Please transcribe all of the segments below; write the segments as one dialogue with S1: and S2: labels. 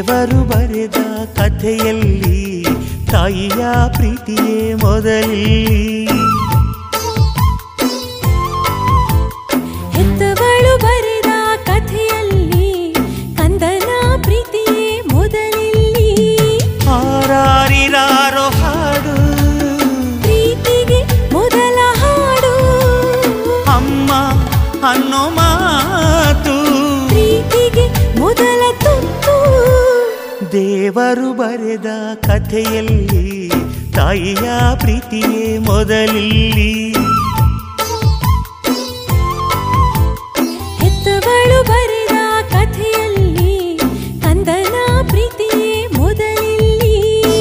S1: ದೇವರು ಬರೆದ ಕಥೆಯಲ್ಲಿ ತಾಯಿಯ ಪ್ರೀತಿಯೇ ಮೊದಲಿಲ್ಲಿ.
S2: ಹೆತ್ತವಳು ಬರೆದ ಕಥೆಯಲ್ಲಿ ಕಂದನ ಪ್ರೀತಿಯೇ ಮೊದಲಿಲ್ಲಿ.
S1: ಆರಾರಿರಾರೋ ಹಾಡು
S2: ಪ್ರೀತಿಗೆ ಮೊದಲ ಹಾಡು.
S1: ಅಮ್ಮ ಅನ್ನೋ ಮಾತು
S2: ಪ್ರೀತಿಗೆ ಮೊದಲ ತುತ್ತು.
S1: ದೇವರು ಬರೆದ ಕಥೆಯಲ್ಲಿ ತಾಯಿಯ ಪ್ರೀತಿಯೇ ಮೊದಲಿಲ್ಲಿ.
S2: ಹೆತ್ತವಳು ಬರೆದ ಕಥೆಯಲ್ಲಿ ಕಂದನ ಪ್ರೀತಿಯೇ ಮೊದಲಿಲ್ಲಿ.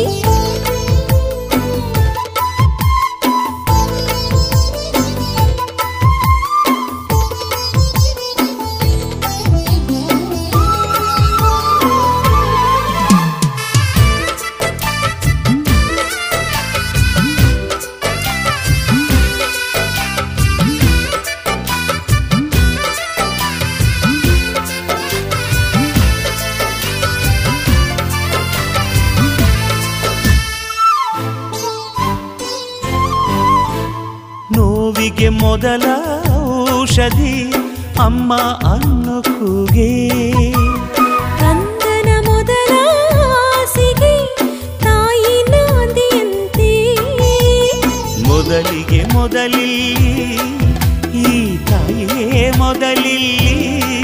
S1: ನೋವಿಗೆ ಮೊದಲ ಔಷಧಿ ಅಮ್ಮ ಅನ್ನೋ ಕೂಗೆ.
S2: ಕಂದನ ಮೊದಲ ಆಸೆಗೆ ತಾಯಿ ನಾಂದಿಯಂತೆ.
S1: ಮೊದಲಿಗೆ ಮೊದಲಿಲ್ಲಿ ಈ ತಾಯಿಯೇ ಮೊದಲಿಲ್ಲಿ.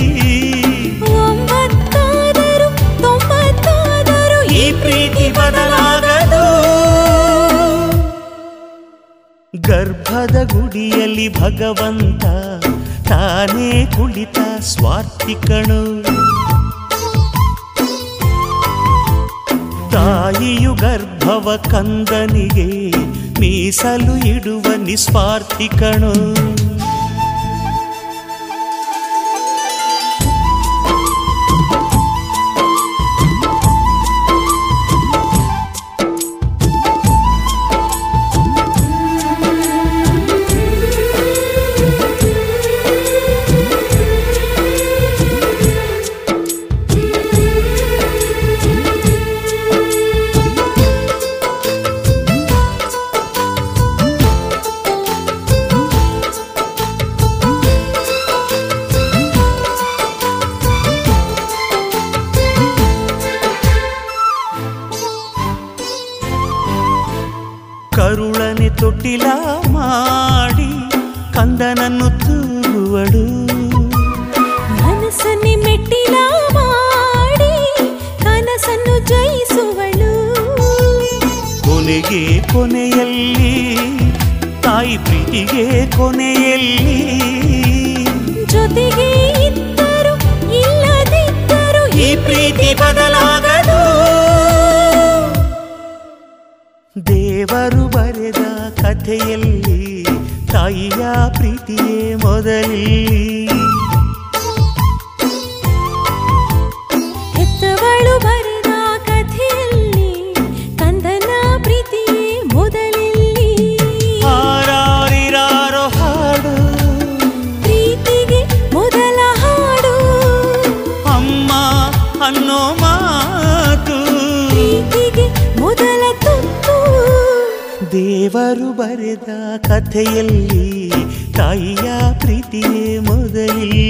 S2: 9 90
S1: ಈ ಪ್ರೀತಿ ಬದಲಾಗದು. ಗರ್ಭದ ಗುಡಿಯಲ್ಲಿ ಭಗವಂತ ತಾನೇ ಕುಳಿತ ಸ್ವಾರ್ಥಿಕಣು. ತಾಯಿಯು ಗರ್ಭವ ಕಂದನಿಗೆ ಮೀಸಲು ಇಡುವ ನಿಸ್ವಾರ್ಥಿಕಣು. ಕರುಳನೆ ತೊಟ್ಟಿಲ ಮಾಡಿ ಕಂದನನ್ನು ತೂಗುವಳು.
S2: ಮನಸ್ಸನ್ನೇ ಮೆಟ್ಟಿಲ ಮಾಡಿ ಕನಸನ್ನು ಜಯಿಸುವಳು.
S1: ಕೊನೆಗೆ ಕೊನೆಯಲ್ಲಿ ತಾಯಿ ಪ್ರೀತಿಗೆ ಕೊನೆಯಲ್ಲಿ.
S2: ಜೊತೆಗೆ ಇದ್ದರು ಇಲ್ಲದಿದ್ದರು
S1: ಈ ಪ್ರೀತಿ ಬದಲಾಗದು. ದೇವರು ಬರೆದ ಕಥೆಯಲ್ಲಿ ತಾಯಿಯ ಪ್ರೀತಿಯೇ ಮೊದಲಿಲ್ಲಿ.
S2: ಹೆತ್ತವಳು ಬರೆದ ಕಥೆಯಲ್ಲಿ ಕಂದನ ಪ್ರೀತಿಯೇ ಮೊದಲಿಲ್ಲಿ.
S1: ಆರಾರಿರಾರೋ ಹಾಡು
S2: ಪ್ರೀತಿಗೆ ಮೊದಲ ಹಾಡು.
S1: ಅಮ್ಮ ಅನ್ನೋ ಮಾತು
S2: ಪ್ರೀತಿಗೆ ಮೊದಲ ತುತ್ತು.
S1: ದೇವರು ಬರೆದ ಕಥೆಯಲ್ಲಿ ತಾಯಿಯ ಪ್ರೀತಿಯೇ ಮೊದಲಿಲ್ಲಿ.